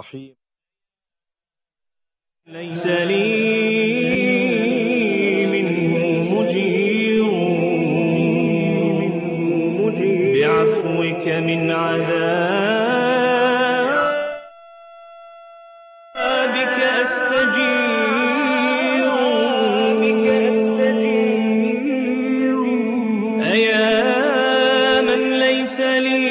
الرحيم. ليس لي منه مجير بعفوك من عذابك أستجير أيا من ليس لي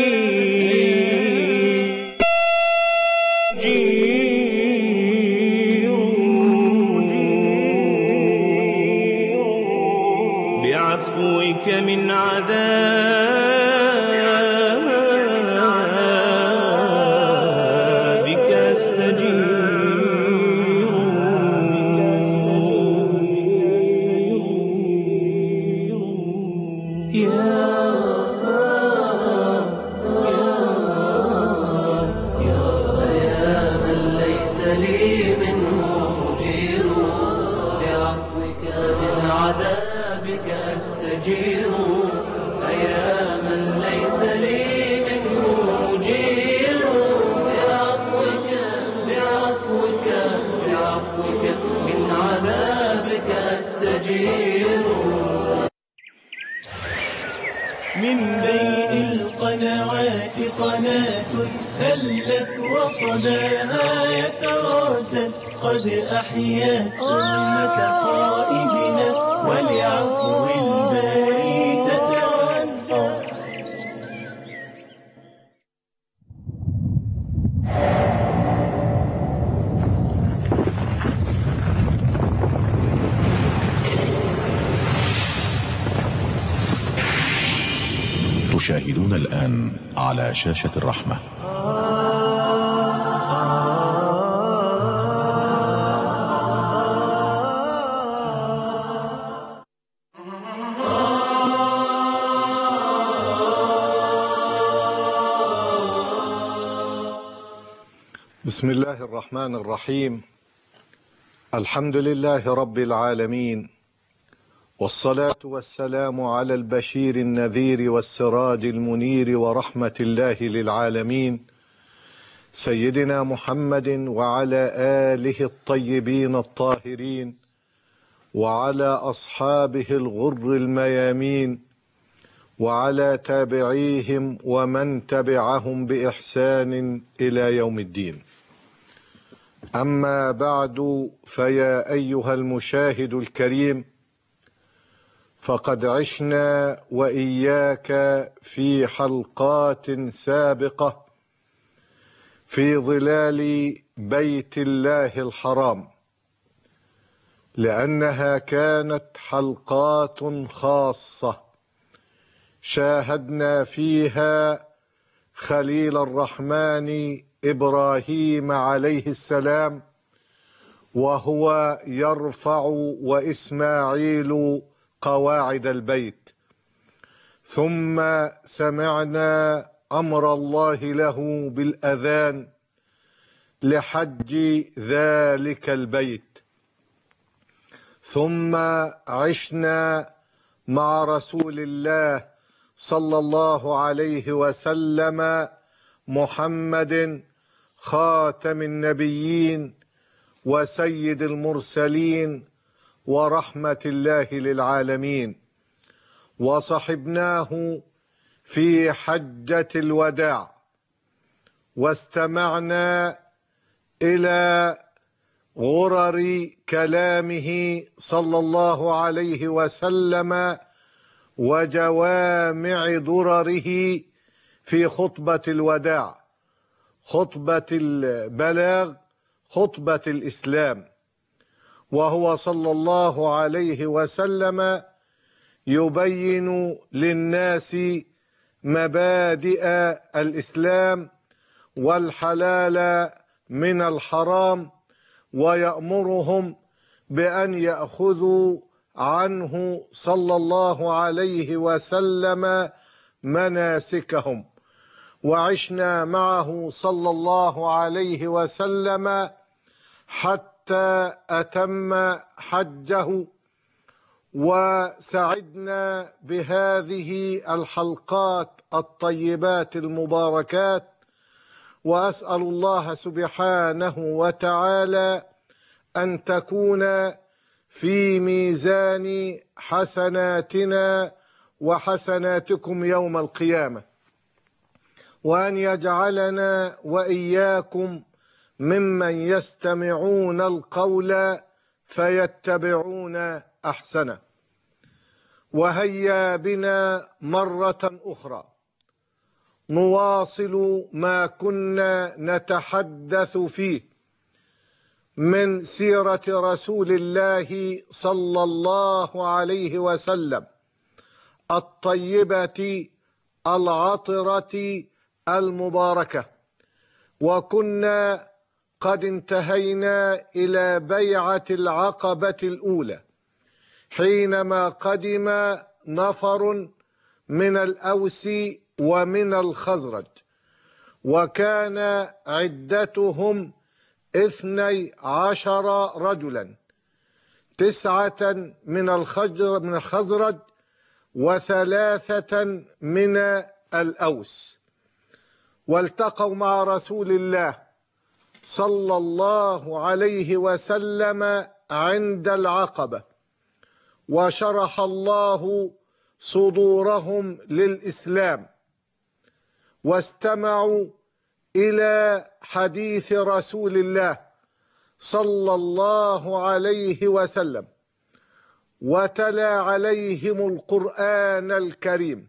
بعفوك من عذابك أستجير يا من ليس لي منه مجير بعفوك من عذابك أستجير أيا من ليس لي منه مجير بعفوك من عذابك أستجير من بين القنوات قناة هلت وصداها يتردد قد أحيت سنة قائدنا ولعفو الباري تتودد. تشاهدون الآن على شاشة الرحمة بسم الله الرحمن الرحيم. الحمد لله رب العالمين، والصلاة والسلام على البشير النذير والسراج المنير ورحمة الله للعالمين سيدنا محمد وعلى آله الطيبين الطاهرين وعلى أصحابه الغر الميامين وعلى تابعيهم ومن تبعهم بإحسان إلى يوم الدين. أما بعد، فيا أيها المشاهد الكريم، فقد عشنا وإياك في حلقات سابقة في ظلال بيت الله الحرام، لأنها كانت حلقات خاصة شاهدنا فيها خليل الرحمن إبراهيم عليه السلام وهو يرفع وإسماعيل قواعد البيت، ثم سمعنا أمر الله له بالأذان لحج ذلك البيت، ثم عشنا مع رسول الله صلى الله عليه وسلم محمد خاتم النبيين وسيد المرسلين ورحمة الله للعالمين، وصحبناه في حجة الوداع، واستمعنا إلى غرر كلامه صلى الله عليه وسلم وجوامع درره في خطبة الوداع، خطبة البلاغ، خطبة الإسلام، وهو صلى الله عليه وسلم يبين للناس مبادئ الإسلام والحلال من الحرام، ويأمرهم بأن يأخذوا عنه صلى الله عليه وسلم مناسكهم. وعشنا معه صلى الله عليه وسلم حتى أتم حجه، وسعدنا بهذه الحلقات الطيبات المباركات، وأسأل الله سبحانه وتعالى أن تكون في ميزان حسناتنا وحسناتكم يوم القيامة، وأن يجعلنا وإياكم ممن يستمعون القول فيتبعون أحسنه. وهيا بنا مرة أخرى نواصل ما كنا نتحدث فيه من سيرة رسول الله صلى الله عليه وسلم الطيبة العطرة المباركة، وكنا قد انتهينا إلى بيعة العقبة الأولى حينما قدم نفر من الأوس ومن الخزرج، وكان عدتهم 12 رجلا، 9 من الخزرج و3 من الأوس، والتقوا مع رسول الله صلى الله عليه وسلم عند العقبة، وشرح الله صدورهم للإسلام، واستمعوا إلى حديث رسول الله صلى الله عليه وسلم، وتلا عليهم القرآن الكريم،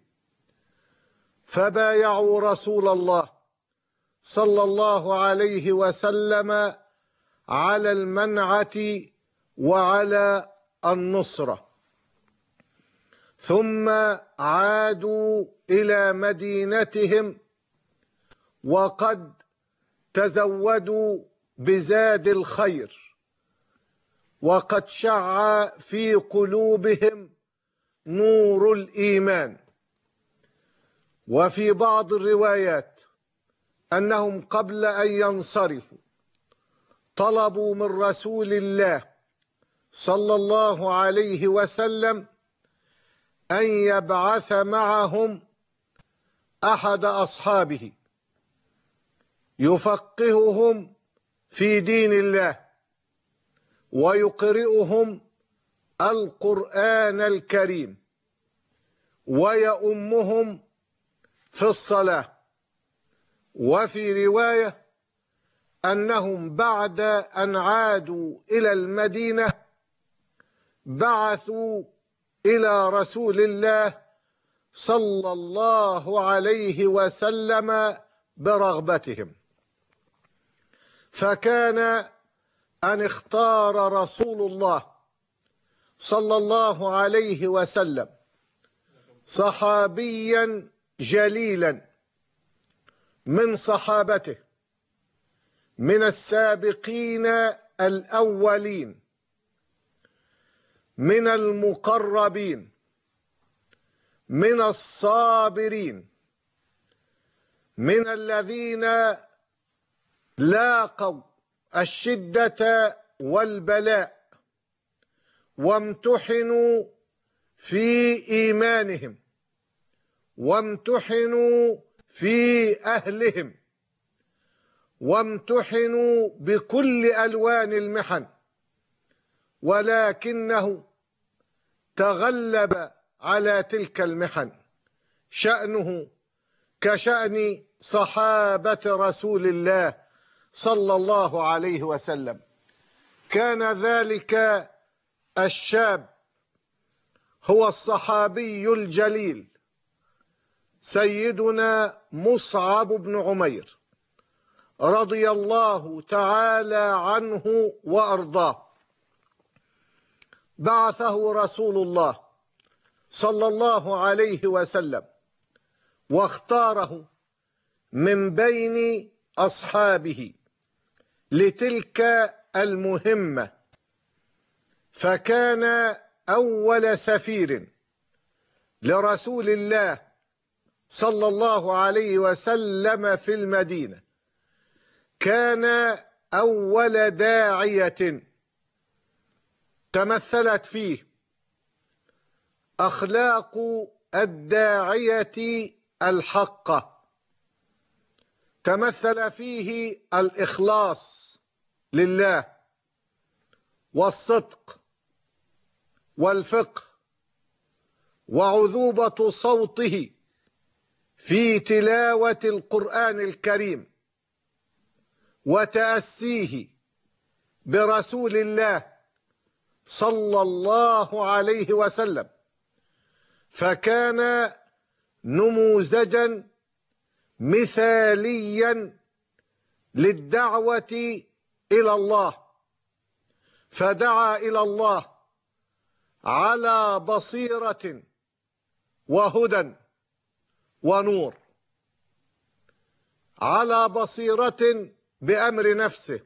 فبايعوا رسول الله صلى الله عليه وسلم على المنعة وعلى النصرة، ثم عادوا إلى مدينتهم وقد تزودوا بزاد الخير، وقد شع في قلوبهم نور الإيمان. وفي بعض الروايات أنهم قبل أن ينصرفوا طلبوا من رسول الله صلى الله عليه وسلم أن يبعث معهم أحد أصحابه يفقههم في دين الله ويقرئهم القرآن الكريم ويؤمهم في الصلاة. وفي رواية أنهم بعد أن عادوا إلى المدينة بعثوا إلى رسول الله صلى الله عليه وسلم برغبتهم، فكان أن اختار رسول الله صلى الله عليه وسلم صحابيا جليلا من صحابته من السابقين الأولين من المقربين من الصابرين من الذين لاقوا الشدة والبلاء وامتحنوا في إيمانهم وامتحنوا في أهلهم وامتحنوا بكل ألوان المحن، ولكنه تغلب على تلك المحن شأنه كشأن صحابة رسول الله صلى الله عليه وسلم. كان ذلك الشاب هو الصحابي الجليل سيدنا مصعب بن عمير رضي الله تعالى عنه وأرضاه. بعثه رسول الله صلى الله عليه وسلم واختاره من بين أصحابه لتلك المهمة، فكان أول سفير لرسول الله صلى الله عليه وسلم في المدينة، كان أول داعية تمثلت فيه أخلاق الداعية الحقة، تمثل فيه الإخلاص لله والصدق والفقه وعذوبة صوته في تلاوة القرآن الكريم وتأسيه برسول الله صلى الله عليه وسلم، فكان نموذجا مثاليا للدعوة إلى الله، فدعا إلى الله على بصيرة وهدى ونور، على بصيرة بأمر نفسه،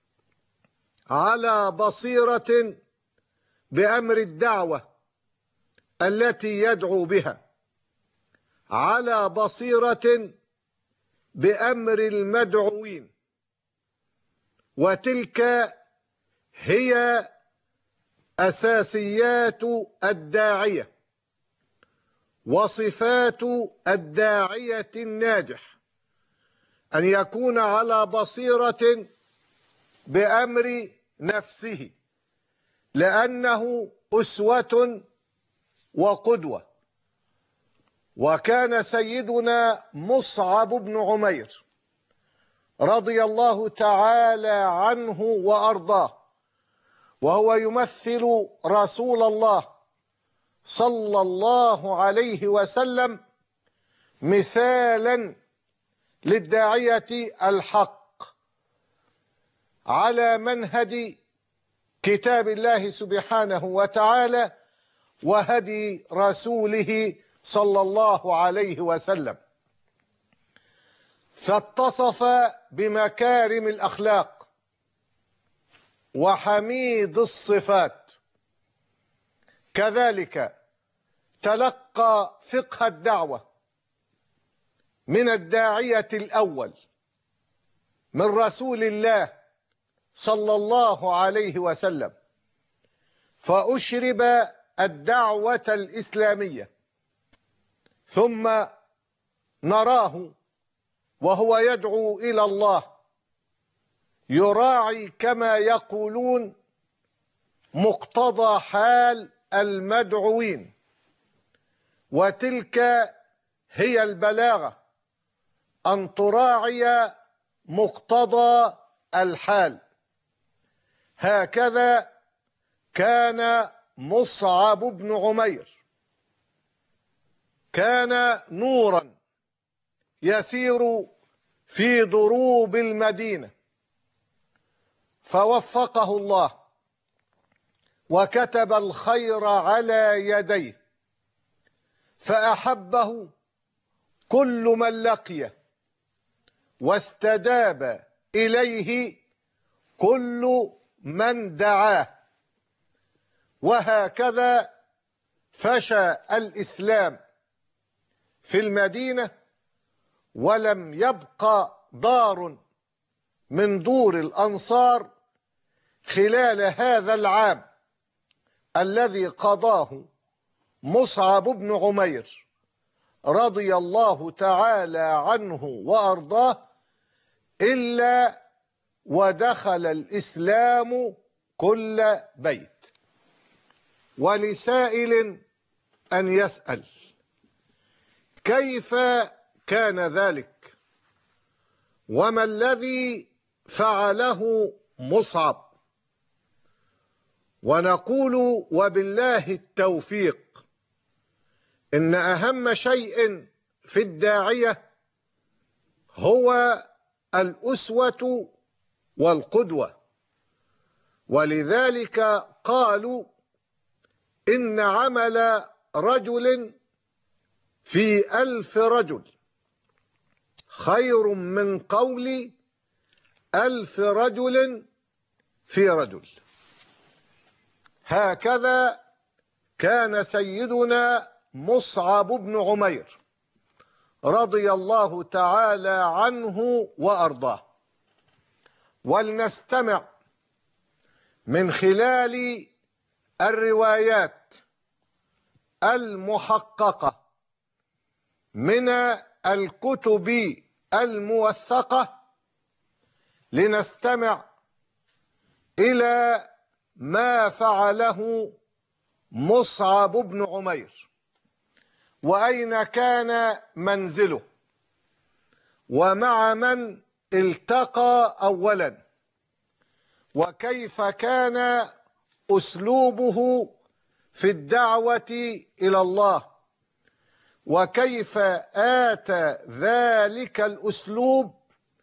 على بصيرة بأمر الدعوة التي يدعو بها، على بصيرة بأمر المدعوين. وتلك هي أساسيات الداعية وصفات الداعية الناجح، أن يكون على بصيرة بأمر نفسه، لأنه أسوة وقدوة. وكان سيدنا مصعب بن عمير رضي الله تعالى عنه وأرضاه وهو يمثل رسول الله صلى الله عليه وسلم مثالا للداعية الحق على منهج كتاب الله سبحانه وتعالى وهدي رسوله صلى الله عليه وسلم، فاتصف بمكارم الأخلاق وحميد الصفات. كذلك تلقى فقه الدعوة من الداعية الأول من رسول الله صلى الله عليه وسلم، فأشرب الدعوة الإسلامية، ثم نراه وهو يدعو إلى الله يراعي كما يقولون مقتضى حال المدعوين، وتلك هي البلاغة، أن تراعي مقتضى الحال. هكذا كان مصعب بن عمير، كان نورا يسير في ضروب المدينة، فوفقه الله وكتب الخير على يديه، فأحبه كل من لقيه، واستجاب إليه كل من دعاه. وهكذا فشى الإسلام في المدينة، ولم يبق دار من دور الأنصار خلال هذا العام الذي قضاه مصعب بن عمير رضي الله تعالى عنه وأرضاه إلا ودخل الإسلام كل بيت. ولسائل أن يسأل: كيف كان ذلك؟ وما الذي فعله مصعب؟ ونقول وبالله التوفيق إن أهم شيء في الداعية هو الأسوة والقدوة، ولذلك قالوا إن عمل رجل في 1000 رجل خير من قول 1000 رجل في رجل. هكذا كان سيدنا مصعب بن عمير رضي الله تعالى عنه وأرضاه. ولنستمع من خلال الروايات المحققة من الكتب الموثقة لنستمع إلى ما فعله مصعب بن عمير، وأين كان منزله، ومع من التقى أولا، وكيف كان أسلوبه في الدعوة إلى الله، وكيف آتى ذلك الأسلوب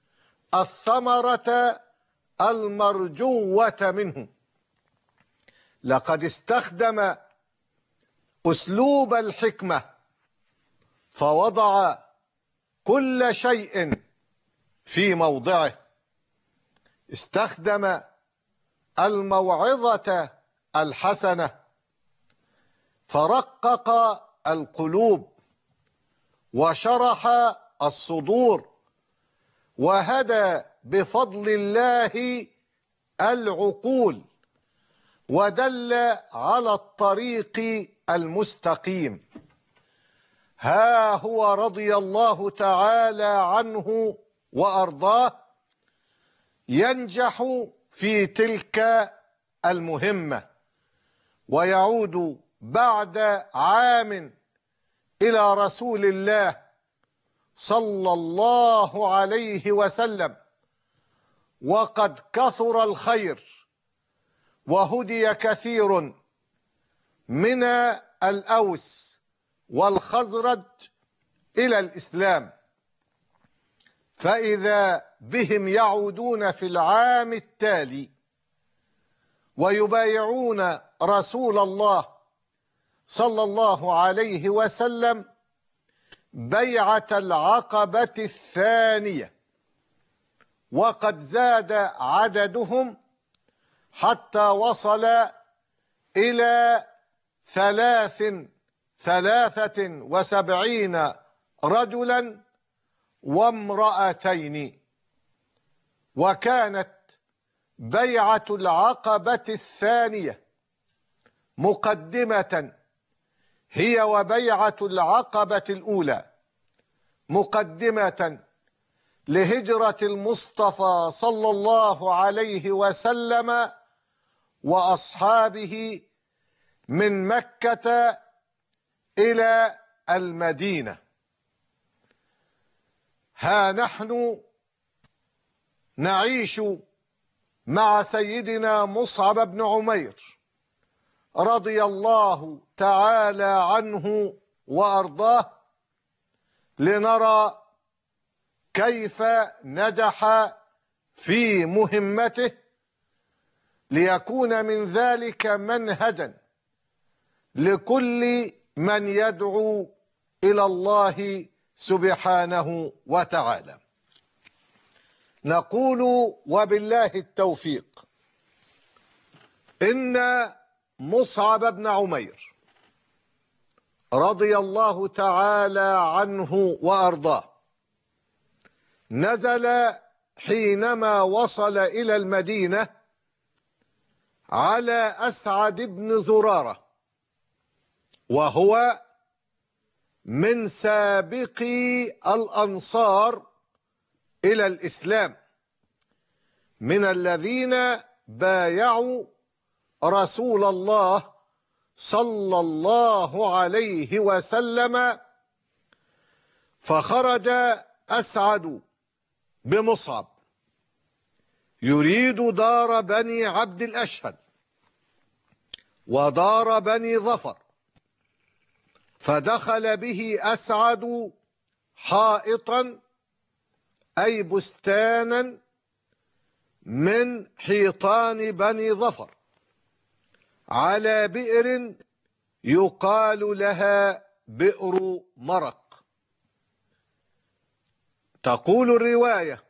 الثمرة المرجوة منه. لقد استخدم أسلوب الحكمة فوضع كل شيء في موضعه، استخدم الموعظة الحسنة فرقق القلوب وشرح الصدور وهدى بفضل الله العقول ودل على الطريق المستقيم. ها هو رضي الله تعالى عنه وأرضاه ينجح في تلك المهمة، ويعود بعد عام إلى رسول الله صلى الله عليه وسلم وقد كثر الخير وهدي كثير من الأوس والخزرج إلى الإسلام، فإذا بهم يعودون في العام التالي ويبايعون رسول الله صلى الله عليه وسلم بيعة العقبة الثانية، وقد زاد عددهم حتى وصل إلى 73 رجلا وامرأتين. وكانت بيعة العقبة الثانية مقدمة، هي وبيعة العقبة الأولى مقدمة لهجرة المصطفى صلى الله عليه وسلم وأصحابه من مكة إلى المدينة. ها نحن نعيش مع سيدنا مصعب بن عمير رضي الله تعالى عنه وأرضاه لنرى كيف نجح في مهمته، ليكون من ذلك منهجا لكل من يدعو إلى الله سبحانه وتعالى. نقول وبالله التوفيق إن مصعب بن عمير رضي الله تعالى عنه وأرضاه نزل حينما وصل إلى المدينة على أسعد بن زرارة، وهو من سابقي الأنصار إلى الإسلام، من الذين بايعوا رسول الله صلى الله عليه وسلم. فخرج أسعد بمصعب يريد دار بني عبد الأشهل ودار بني ظفر، فدخل به أسعد حائطا أي بستانا من حيطان بني ظفر على بئر يقال لها بئر مرق. تقول الرواية: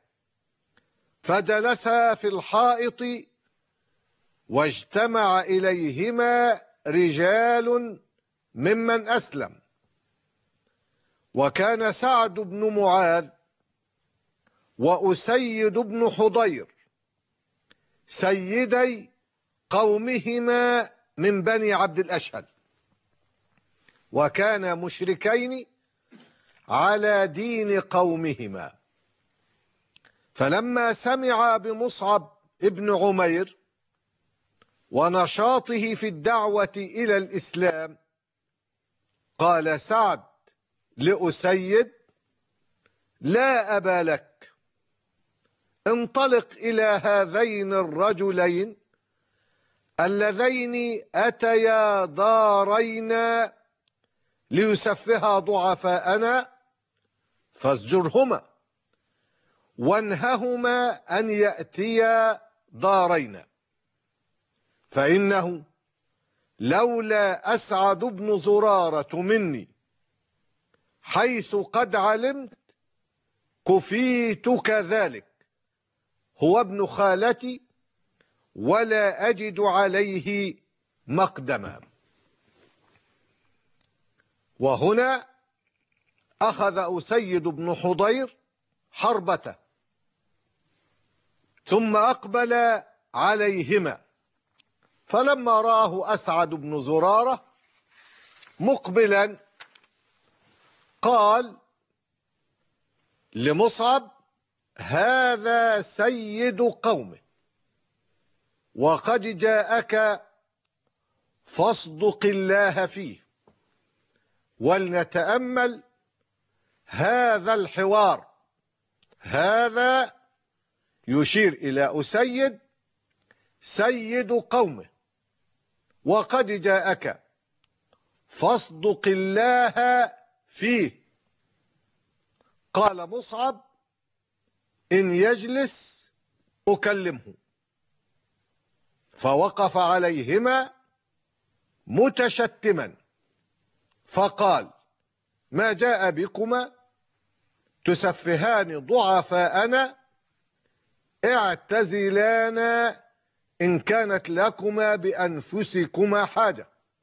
فجلسا في الحائط واجتمع إليهما رجال ممن أسلم، وكان سعد بن معاذ وأسيد بن حضير سيدي قومهما من بني عبد الأشهل، وكانا مشركين على دين قومهما. فلما سمع بمصعب ابن عمير ونشاطه في الدعوة إلى الإسلام قال سعد لأسيد: لا أبا لك، انطلق إلى هذين الرجلين اللذين أتيا دارينا ليسفها ضعفاءنا فازجرهما وانههما أن يأتيا دارينا، فإنه لولا أسعد بن زرارة مني حيث قد علمت كفيتك ذلك، هو ابن خالتي ولا أجد عليه مقدما. وهنا أخذ أسيد بن حضير حربته ثم أقبل عليهما، فلما رآه أسعد بن زرارة مقبلا قال لمصعب: هذا سيد قومه وقد جاءك فاصدق الله فيه، ولنتأمل هذا الحوار. هذا يشير إلى أسيد سيد قومه وقد جاءك فاصدق الله فيه. قال مصعب: إن يجلس أكلمه. فوقف عليهما متشتما فقال: ما جاء بكما تسفهان ضعفاءنا؟ اعتزلانا إن كانت لكما بأنفسكما حاجة.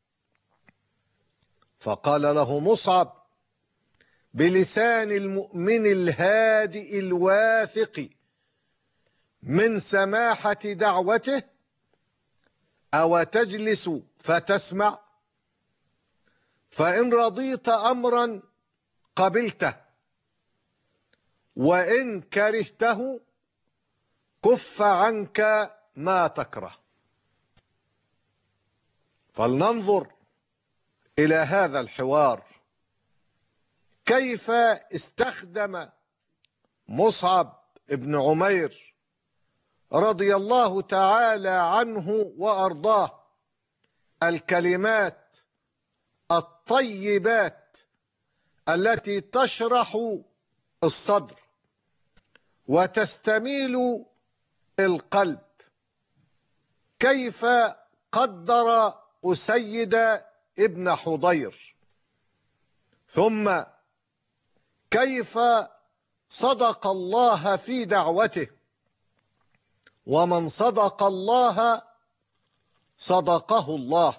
فقال له مصعب بلسان المؤمن الهادئ الواثق من سماحة دعوته: أو تجلس فتسمع؟ فإن رضيت أمرا قبلته، وإن كرهته كف عنك ما تكره. فلننظر إلى هذا الحوار، كيف استخدم مصعب بن عمير رضي الله تعالى عنه وأرضاه الكلمات الطيبات التي تشرح الصدر وتستميل القلب. كيف قدر أسيد ابن حضير، ثم كيف صدق الله في دعوته، ومن صدق الله صدقه الله.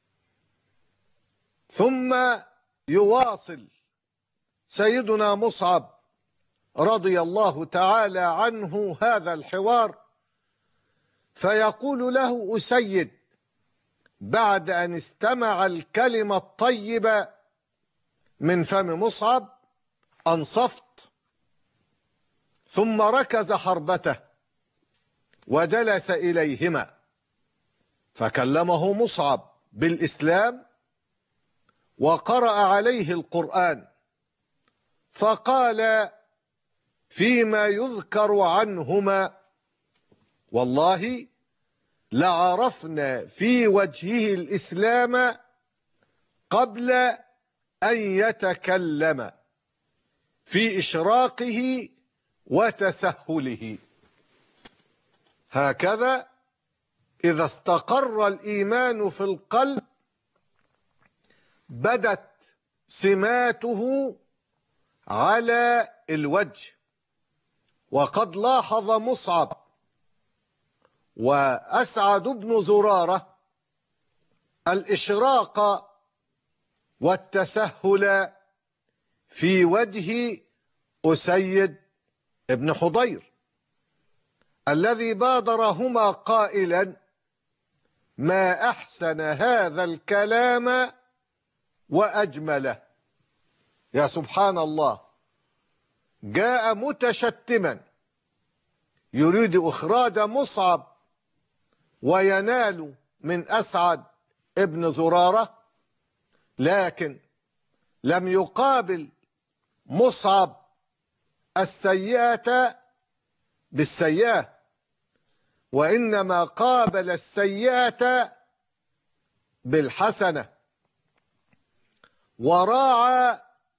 ثم يواصل سيدنا مصعب رضي الله تعالى عنه هذا الحوار، فيقول له أسيد بعد أن استمع الكلمة الطيبة من فم مصعب: أنصفت. ثم ركز حربته وجلس إليهما، فكلمه مصعب بالإسلام وقرأ عليه القرآن، فقال فيما يذكر عنهما: والله لعرفنا في وجهه الإسلام قبل أن يتكلم، في إشراقه وتسهله. هكذا إذا استقر الإيمان في القلب بدت سماته على الوجه. وقد لاحظ مصعب وأسعد بن زرارة الإشراق والتسهل في وجه أسيد بن حضير الذي بادرهما قائلا: ما أحسن هذا الكلام وأجمله. يا سبحان الله، جاء متشتما يريد إخراج مصعب وينال من أسعد ابن زرارة، لكن لم يقابل مصعب السيئة بالسيئة، وإنما قابل السيئة بالحسنة، وراعى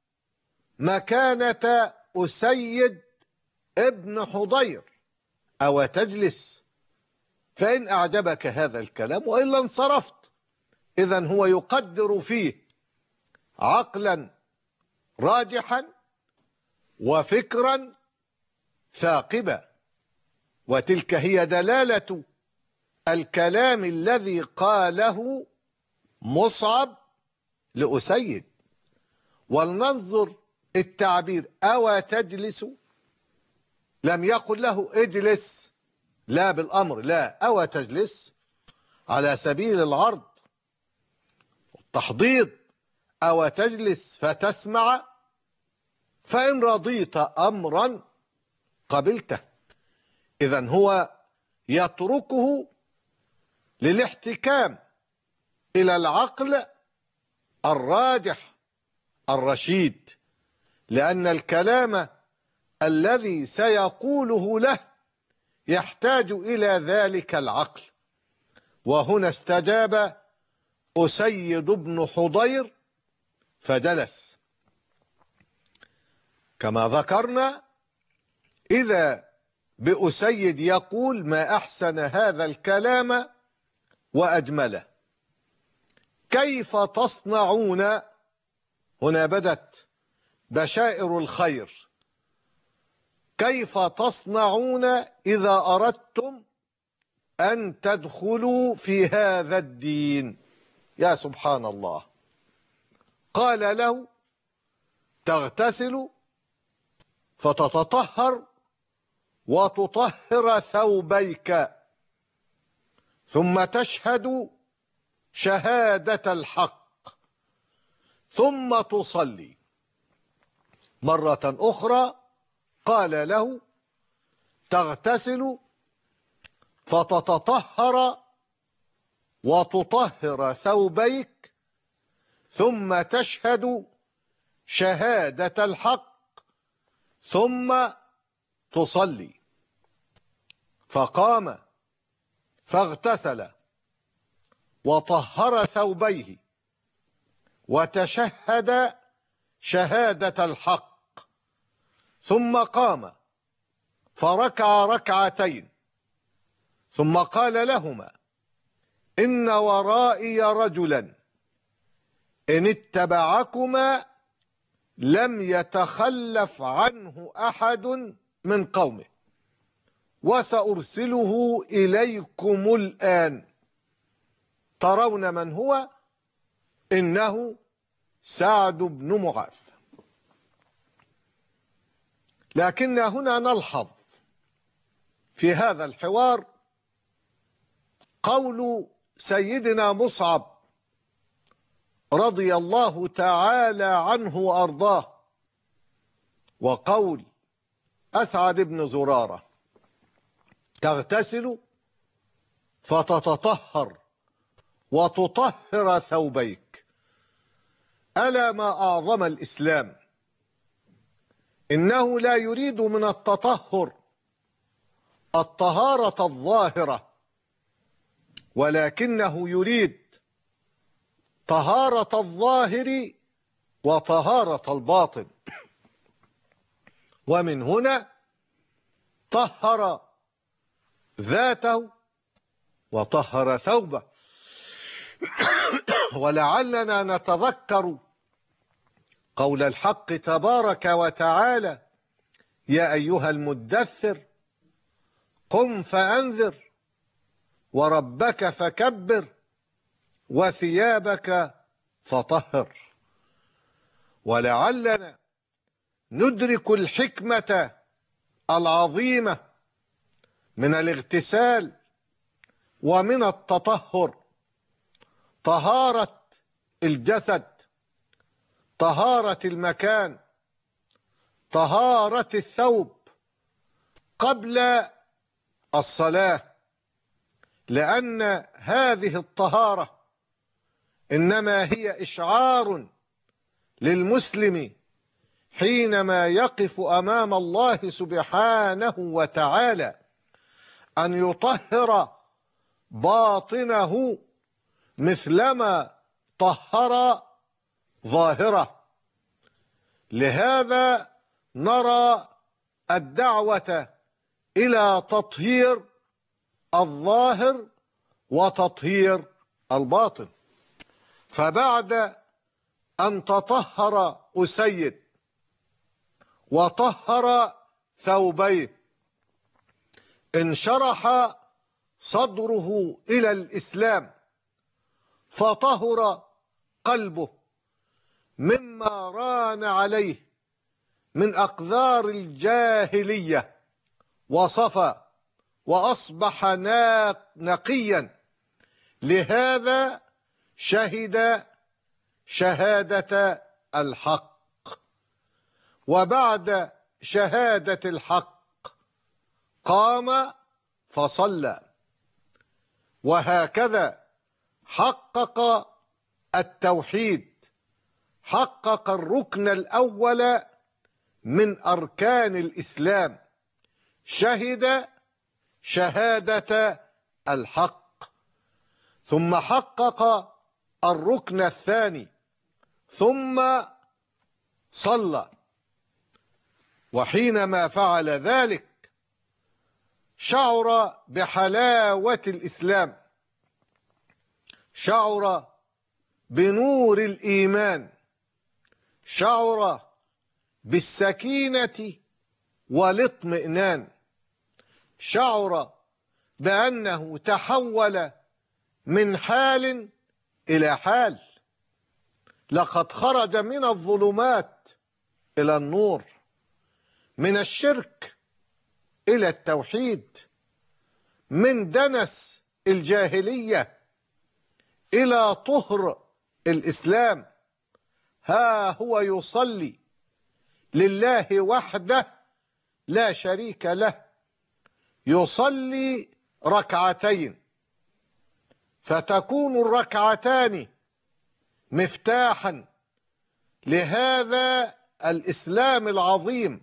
مكانة أسيد ابن حضير. أو تجلس فإن أعجبك هذا الكلام وإلا انصرفت. إذن هو يقدر فيه عقلا راجحا وفكرا ثاقبا، وتلك هي دلالة الكلام الذي قاله مصعب لأسيد. ولننظر التعبير أو تجلس، لم يقل له اجلس، لا بالأمر، لا، أو تجلس على سبيل العرض والتحضيض. أو تجلس فتسمع، فإن رضيت أمرا قبلته. إذن هو يتركه للاحتكام إلى العقل الراجح الرشيد، لأن الكلام الذي سيقوله له يحتاج إلى ذلك العقل. وهنا استجاب أسيد بن حضير فجلس. كما ذكرنا، إذا بأسيد يقول: ما أحسن هذا الكلام وأجمله، كيف تصنعون؟ هنا بدت بشائر الخير. كيف تصنعون إذا أردتم أن تدخلوا في هذا الدين؟ يا سبحان الله. قال له: تغتسل فتتطهر وتطهر ثوبيك، ثم تشهد شهادة الحق، ثم تصلي. مرة أخرى قال له: تغتسل فتتطهر وتطهر ثوبيك، ثم تشهد شهادة الحق، ثم تصلي. فقام فاغتسل وطهر ثوبيه وتشهد شهادة الحق، ثم قام فركع ركعتين، ثم قال لهما: إن ورائي رجلا إن اتبعكما لم يتخلف عنه أحد من قومه، وسأرسله إليكم الآن، ترون من هو؟ إنه سعد بن معاذ. لكن هنا نلحظ في هذا الحوار قول سيدنا مصعب رضي الله تعالى عنه وأرضاه، وقول أسعد بن زرارة: تغتسل فتتطهر وتطهر ثوبيك. ألا ما أعظم الإسلام! إنه لا يريد من التطهر الطهارة الظاهرة، ولكنه يريد طهارة الظاهر وطهارة الباطن. ومن هنا طهر ذاته وطهر ثوبه. ولعلنا نتذكر قول الحق تبارك وتعالى: يا أيها المدثر قم فأنذر وربك فكبر وثيابك فطهر. ولعلنا ندرك الحكمة العظيمة من الاغتسال ومن التطهر: طهارة الجسد، طهارة المكان، طهارة الثوب، قبل الصلاة، لأن هذه الطهارة إنما هي إشعار للمسلم حينما يقف أمام الله سبحانه وتعالى أن يطهر باطنه مثلما طهر ظاهره. لهذا نرى الدعوة إلى تطهير الظاهر وتطهير الباطن. فبعد أن تطهر أسيد وطهر ثوبيه انشرح صدره إلى الإسلام، فطهر قلبه مما ران عليه من أقذار الجاهلية وصفى وأصبح نقيا. لهذا شهد شهادة الحق، وبعد شهادة الحق قام فصلى، وهكذا حقق التوحيد، حقق الركن الأول من أركان الإسلام، شهد شهادة الحق، ثم حقق الركن الثاني، ثم صلى. وحينما فعل ذلك شعر بحلاوة الإسلام، شعر بنور الإيمان، شعر بالسكينة والاطمئنان، شعر بأنه تحول من حال إلى حال. لقد خرج من الظلمات إلى النور، من الشرك إلى التوحيد، من دنس الجاهلية إلى طهر الإسلام. ها هو يصلي لله وحده لا شريك له، يصلي ركعتين، فتكون الركعتان مفتاحا لهذا الإسلام العظيم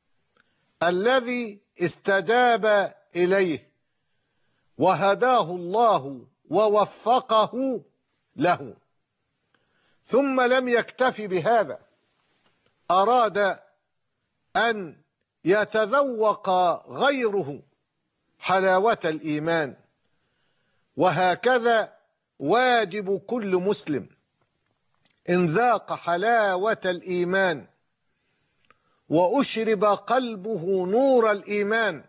الذي استجاب إليه وهداه الله ووفقه له. ثم لم يكتف بهذا، أراد أن يتذوق غيره حلاوة الإيمان. وهكذا واجب كل مسلم إن ذاق حلاوة الإيمان وأشرب قلبه نور الإيمان،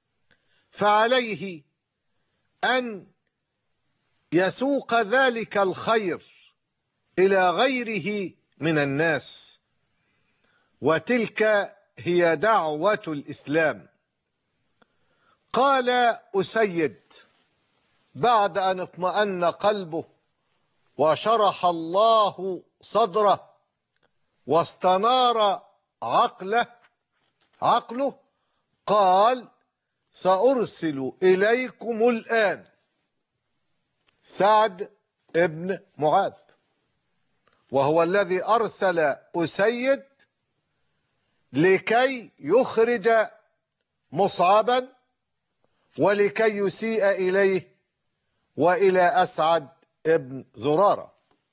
فعليه أن يسوق ذلك الخير إلى غيره من الناس. وتلك هي دعوة الإسلام. قال أسيد بعد أن اطمأن قلبه وشرح الله صدره واستنار عقله، قال: سأرسل إليكم الآن سعد ابن معاذ، وهو الذي أرسل أسيد لكي يخرج مصعبا ولكي يسيء إليه وإلى أسعد ابن زرارة.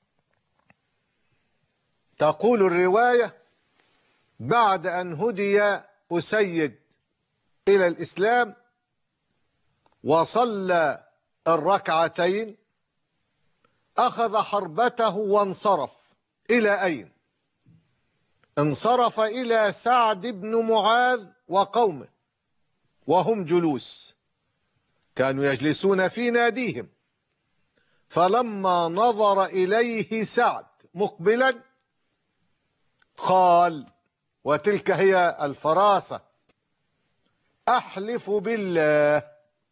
تقول الرواية: بعد أن هدي أسيد إلى الإسلام وصلى الركعتين أخذ حربته وانصرف. إلى أين؟ انصرف إلى سعد بن معاذ وقومه وهم جلوس، كانوا يجلسون في ناديهم. فلما نظر إليه سعد مقبلا قال، وتلك هي الفراسة: أحلف بالله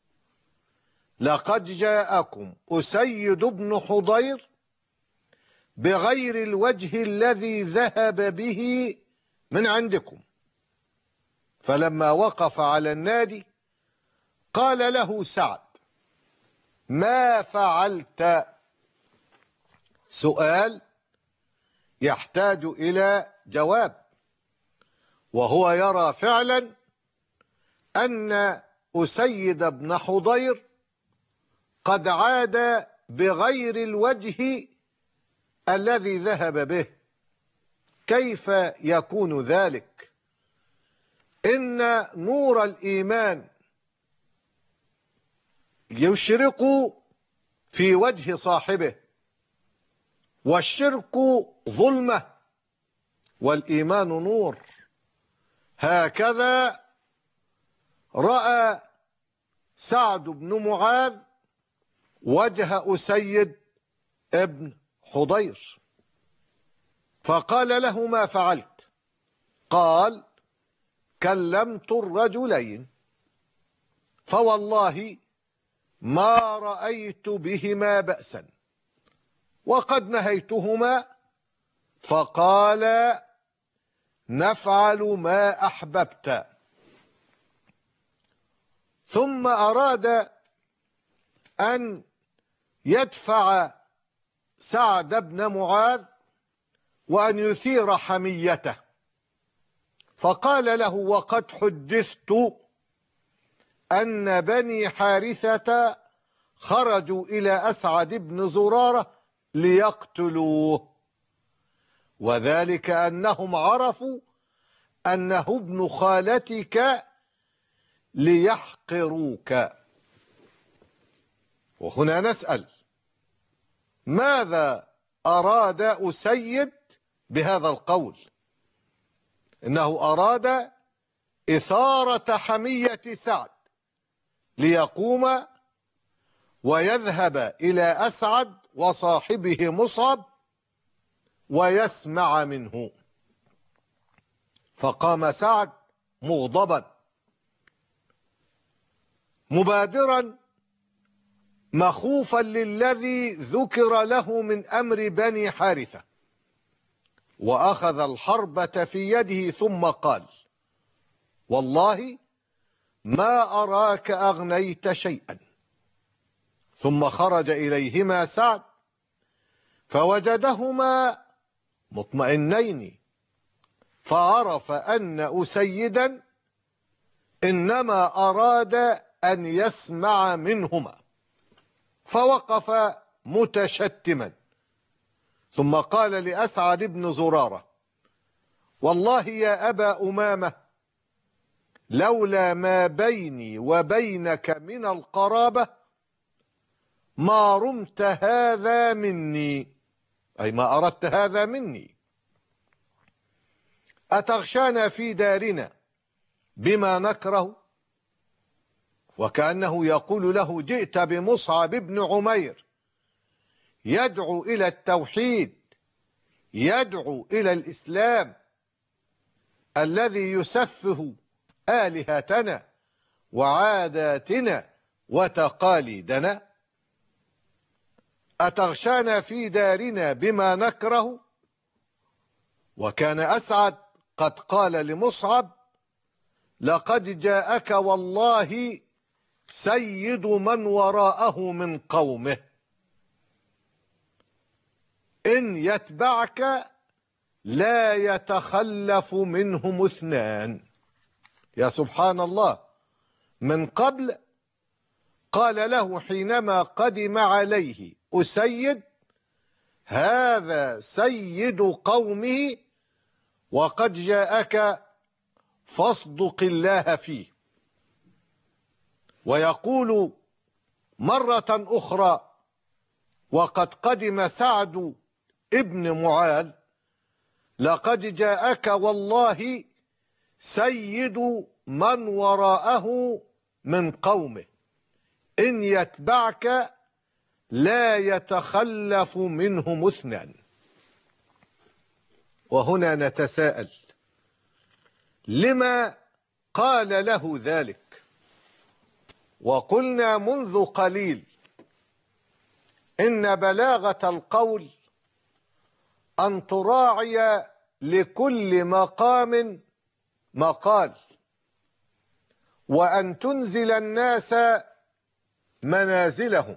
لقد جاءكم أسيد بن حضير بغير الوجه الذي ذهب به من عندكم. فلما وقف على النادي قال له سعد: ما فعلت؟ سؤال يحتاج إلى جواب، وهو يرى فعلا أن أسيد بن حضير قد عاد بغير الوجه الذي ذهب به. كيف يكون ذلك؟ إن نور الإيمان يشرق في وجه صاحبه، والشرك ظلمة والإيمان نور. هكذا رأى سعد بن معاذ وجه أسيد ابن حضير، فقال له: ما فعلت؟ قال: كلمت الرجلين فوالله ما رأيت بهما بأسا وقد نهيتهما، فقال: نفعل ما أحببت. ثم أراد أن يدفع سعد بن معاذ وأن يثير حميته، فقال له: وقد حدثت أن بني حارثة خرجوا إلى أسعد بن زرارة ليقتلوه، وذلك أنهم عرفوا أنه ابن خالتك ليحقروك. وهنا نسأل: ماذا أراد أسيد بهذا القول؟ إنه أراد إثارة حمية سعد ليقوم ويذهب إلى أسعد وصاحبه مصعب ويسمع منه. فقام سعد مغضبا مبادرا مخوفا للذي ذكر له من أمر بني حارثة، وأخذ الحربة في يده ثم قال: والله ما أراك أغنيت شيئا. ثم خرج إليهما سعد فوجدهما مطمئنين، فعرف أن أسيدا إنما أراد أن يسمع منهما، فوقف متشتما، ثم قال لأسعد بن زرارة: والله يا أبا أمامة لولا ما بيني وبينك من القرابة ما رمت هذا مني، أي ما أردت هذا مني. أتغشانا في دارنا بما نكره؟ وكأنه يقول له: جئت بمصعب بن عمير يدعو إلى التوحيد، يدعو إلى الإسلام الذي يسفه آلهتنا وعاداتنا وتقاليدنا. أتغشانا في دارنا بما نكره؟ وكان أسعد قد قال لمصعب: لقد جاءك والله سيد من وراءه من قومه، إن يتبعك لا يتخلف منهم اثنان. يا سبحان الله، من قبل قال له حينما قدم عليه أسيد: هذا سيد قومه وقد جاءك فاصدق الله فيه. ويقول مرة أخرى وقد قدم سعد ابن معاذ: لقد جاءك والله سيد من وراءه من قومه، إن يتبعك لا يتخلف منهم اثنان. وهنا نتساءل: لما قال له ذلك؟ وقلنا منذ قليل إن بلاغة القول أن تراعي لكل مقام مقال، وأن تنزل الناس منازلهم،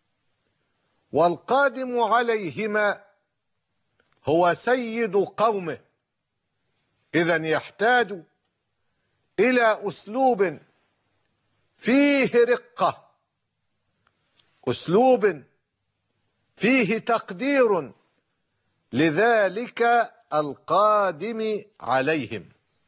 والقادم عليهما هو سيد قومه. إذن يحتاج إلى أسلوب فيه رقة، أسلوب فيه تقدير لذلك القادم عليهم.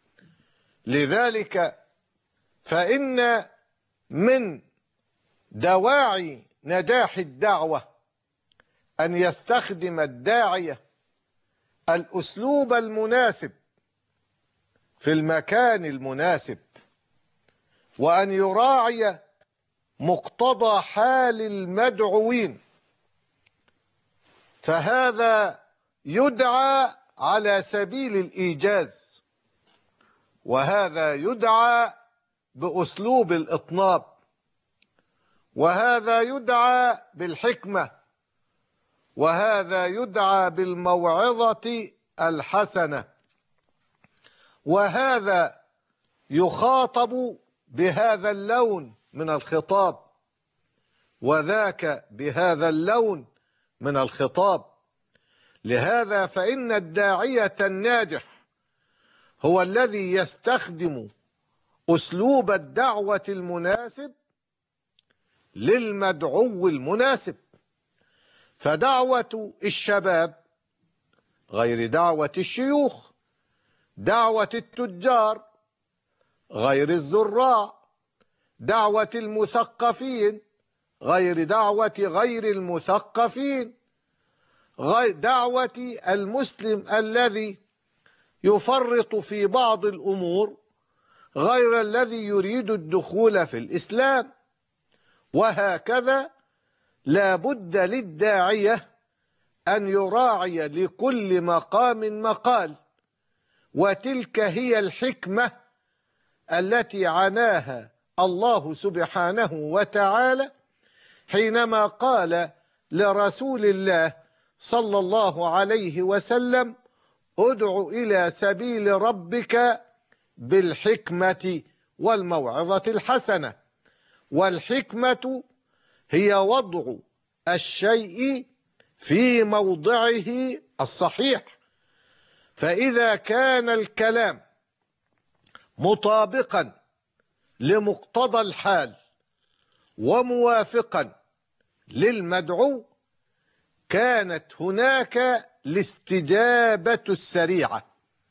لذلك فإن من دواعي نجاح الدعوة أن يستخدم الداعية الأسلوب المناسب في المكان المناسب، وأن يراعي مقتضى حال المدعوين، فهذا يدعى على سبيل الإيجاز، وهذا يدعى بأسلوب الإطناب، وهذا يدعى بالحكمة، وهذا يدعى بالموعظة الحسنة، وهذا يخاطب بهذا اللون من الخطاب، وذاك بهذا اللون من الخطاب. لهذا فإن الداعية الناجح هو الذي يستخدم أسلوب الدعوة المناسب للمدعو المناسب. فدعوة الشباب غير دعوة الشيوخ، دعوة التجار غير الزراع، دعوة المثقفين غير دعوة غير المثقفين، دعوة المسلم الذي يفرط في بعض الأمور غير الذي يريد الدخول في الإسلام. وهكذا لا بد للداعية أن يراعي لكل مقام مقال، وتلك هي الحكمة التي عناها الله سبحانه وتعالى حينما قال لرسول الله صلى الله عليه وسلم: ادع إلى سبيل ربك بالحكمة والموعظة الحسنة. والحكمة هي وضع الشيء في موضعه الصحيح، فإذا كان الكلام مطابقا لمقتضى الحال وموافقا للمدعو كانت هناك الاستجابة السريعة.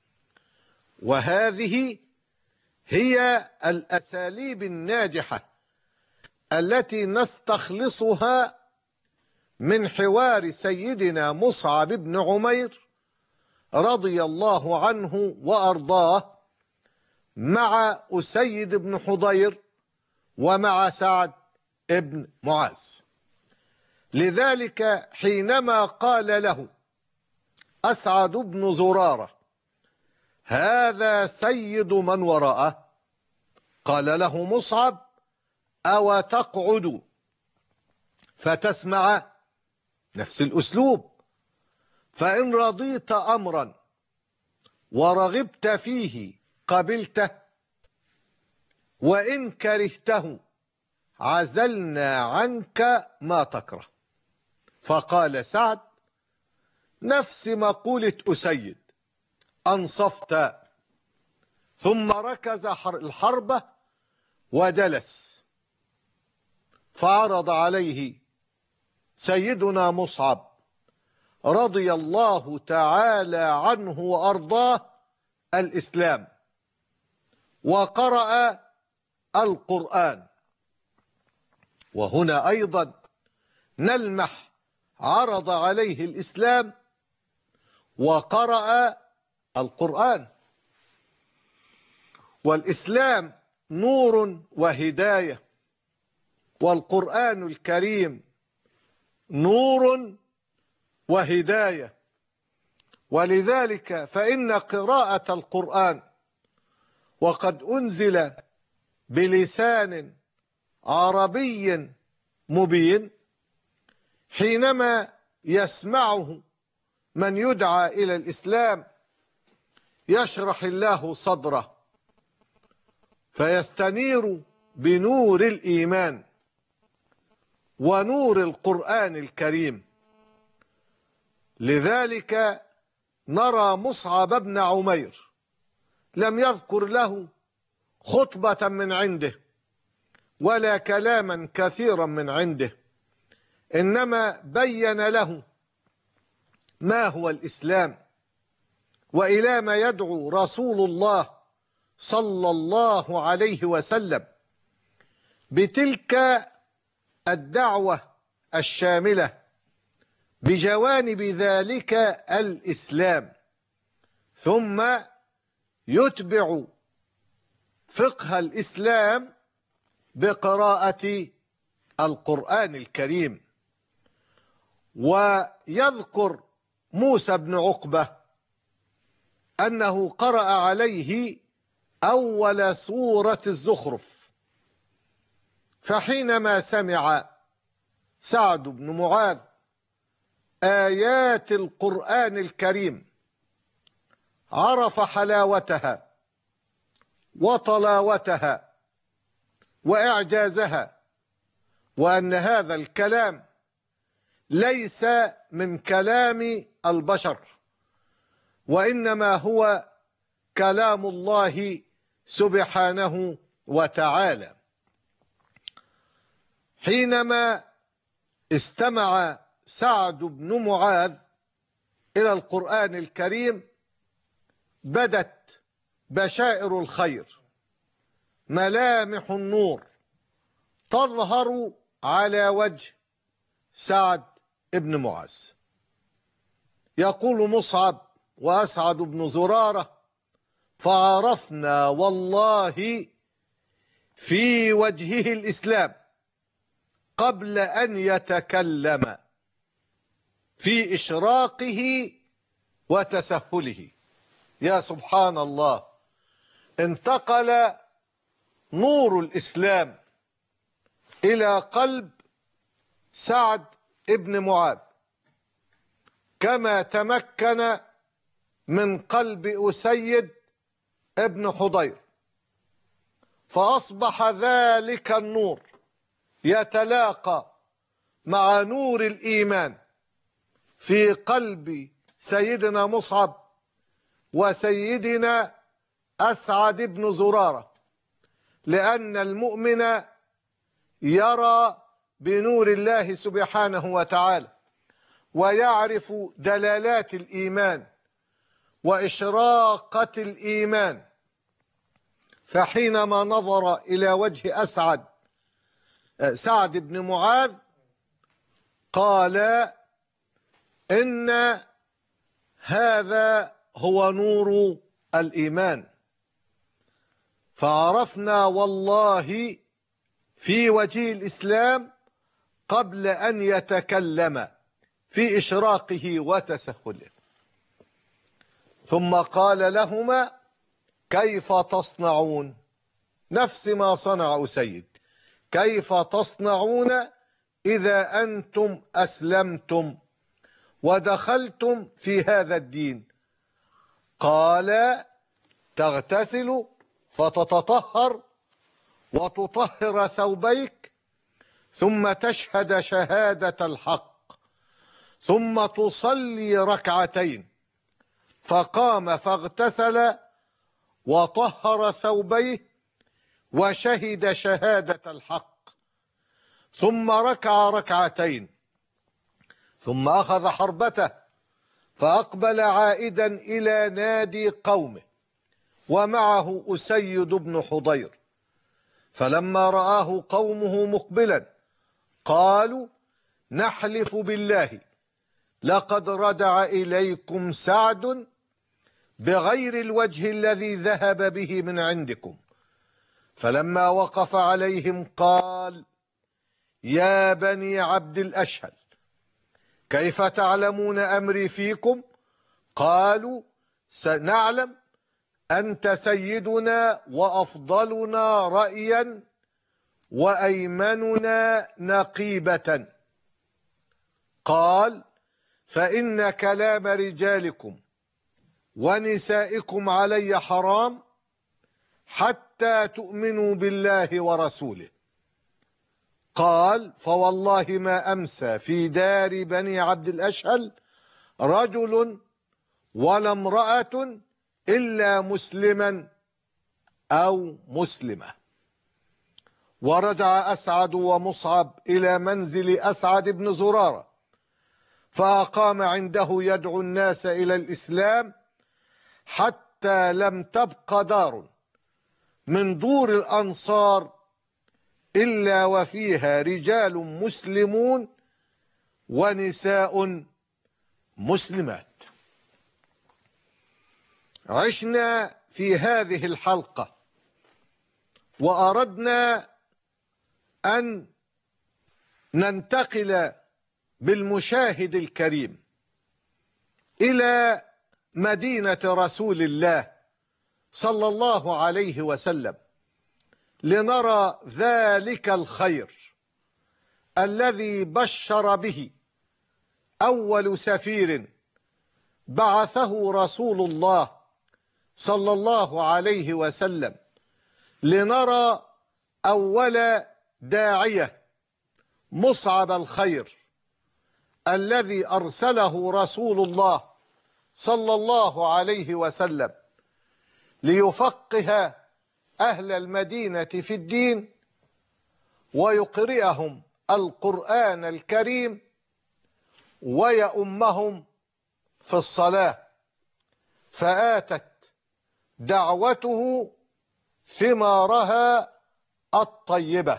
وهذه هي الأساليب الناجحة التي نستخلصها من حوار سيدنا مصعب بن عمير رضي الله عنه وأرضاه مع أسيد بن حضير ومع سعد بن معاذ. لذلك حينما قال له أسعد بن زرارة: هذا سيد من وراءه، قال له مصعب: أو تقعد فتسمع؟ نفس الأسلوب. فإن رضيت أمرا ورغبت فيه قبلته، وإن كرهته عزلنا عنك ما تكره. فقال سعد: نفس مقولة أسيد، أنصفت. ثم ركز الحربة وجلس، فعرض عليه سيدنا مصعب رضي الله تعالى عنه وأرضاه الإسلام، وقرأ القرآن. وهنا أيضا نلمح عرض عليه الإسلام وقرأ القرآن. والإسلام نور وهداية، والقرآن الكريم نور وهداية. ولذلك فإن قراءة القرآن وقد أنزل بلسان عربي مبين، حينما يسمعه من يدعى إلى الإسلام يشرح الله صدره، فيستنير بنور الإيمان ونور القرآن الكريم. لذلك نرى مصعب بن عمير لم يذكر له خطبة من عنده ولا كلاما كثيرا من عنده، إنما بين له ما هو الإسلام وإلى ما يدعو رسول الله صلى الله عليه وسلم بتلك الدعوة الشاملة بجوانب ذلك الإسلام، ثم يتبع فقه الإسلام بقراءة القرآن الكريم. ويذكر موسى بن عقبة أنه قرأ عليه أول سورة الزخرف، فحينما سمع سعد بن معاذ آيات القرآن الكريم عرف حلاوتها وطلاوتها وإعجازها، وأن هذا الكلام ليس من كلام البشر، وإنما هو كلام الله سبحانه وتعالى. حينما استمع سعد بن معاذ إلى القرآن الكريم بدت بشائر الخير، ملامح النور تظهر على وجه سعد بن معاذ. يقول مصعب وأسعد بن زرارة: فعرفنا والله في وجهه الإسلام قبل أن يتكلم، في إشراقه وتسهله. يا سبحان الله، انتقل نور الإسلام إلى قلب سعد بن معاذ كما تمكن من قلب أسيد ابن حضير، فأصبح ذلك النور يتلاقى مع نور الإيمان في قلب سيدنا مصعب وسيدنا أسعد بن زرارة، لأن المؤمن يرى بنور الله سبحانه وتعالى ويعرف دلالات الإيمان وإشراقة الإيمان. فحينما نظر إلى وجه سعد بن معاذ قال: إن هذا هو نور الإيمان، فعرفنا والله في وجه الإسلام قبل أن يتكلم، في إشراقه وتسهله. ثم قال لهما: كيف تصنعون؟ نفس ما صنع أسيد. كيف تصنعون إذا أنتم أسلمتم ودخلتم في هذا الدين؟ قال: تغتسل فتتطهر وتطهر ثوبيك، ثم تشهد شهادة الحق، ثم تصلي ركعتين. فقام فاغتسل وطهر ثوبيه وشهد شهادة الحق، ثم ركع ركعتين، ثم أخذ حربته فأقبل عائدا إلى نادي قومه ومعه أسيد بن حضير. فلما رآه قومه مقبلا قالوا: نحلف بالله لقد ردع إليكم سعد بغير الوجه الذي ذهب به من عندكم. فلما وقف عليهم قال: يا بني عبد الأشهل، كيف تعلمون أمري فيكم؟ قالوا: سنعلم، أنت سيدنا وأفضلنا رأيا وأيمننا نقيبة. قال: فإن كلام رجالكم ونسائكم علي حرام حتى حتى تؤمنوا بالله ورسوله. قال: فوالله ما أمسى في دار بني عبد الأشهل رجل ولا امرأة إلا مسلما أو مسلمة. ورجع أسعد ومصعب إلى منزل أسعد بن زرارة، فأقام عنده يدعو الناس إلى الإسلام، حتى لم تبق دار من دور الأنصار إلا وفيها رجال مسلمون ونساء مسلمات. عشنا في هذه الحلقة وأردنا أن ننتقل بالمشاهد الكريم إلى مدينة رسول الله صلى الله عليه وسلم، لنرى ذلك الخير الذي بشر به أول سفير بعثه رسول الله صلى الله عليه وسلم، لنرى أول داعية مصعب الخير الذي أرسله رسول الله صلى الله عليه وسلم ليفقه أهل المدينة في الدين ويقرئهم القرآن الكريم ويؤمهم في الصلاة. فآتت دعوته ثمارها الطيبة،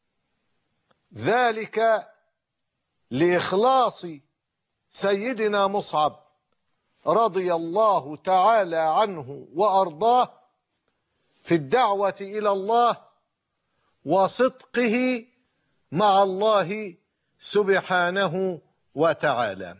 ذلك لإخلاص سيدنا مصعب رضي الله تعالى عنه وأرضاه في الدعوة إلى الله وصدقه مع الله سبحانه وتعالى.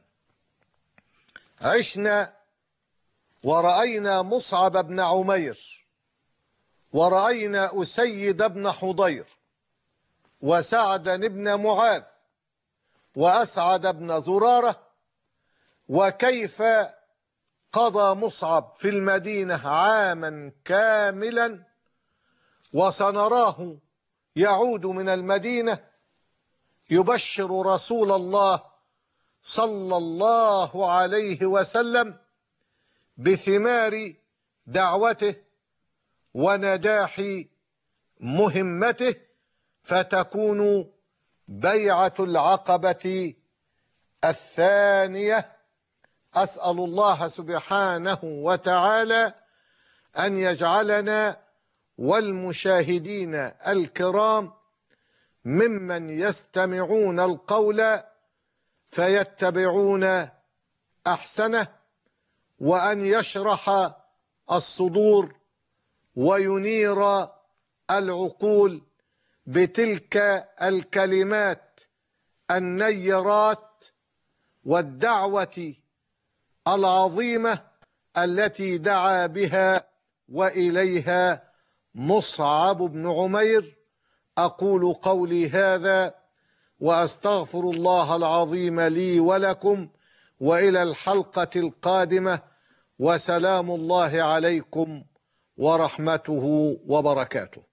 عشنا ورأينا مصعب بن عمير، ورأينا أسيد بن حضير، وسعد بن معاذ، وأسعد بن زرارة، وكيف قضى مصعب في المدينة عاما كاملا، وسنراه يعود من المدينة يبشر رسول الله صلى الله عليه وسلم بثمار دعوته ونجاح مهمته، فتكون بيعة العقبة الثانية. أسأل الله سبحانه وتعالى أن يجعلنا والمشاهدين الكرام ممن يستمعون القول فيتبعون أحسنه، وأن يشرح الصدور وينير العقول بتلك الكلمات النيرات والدعوة العظيمة التي دعا بها وإليها مصعب بن عمير. أقول قولي هذا وأستغفر الله العظيم لي ولكم، وإلى الحلقة القادمة، وسلام الله عليكم ورحمته وبركاته.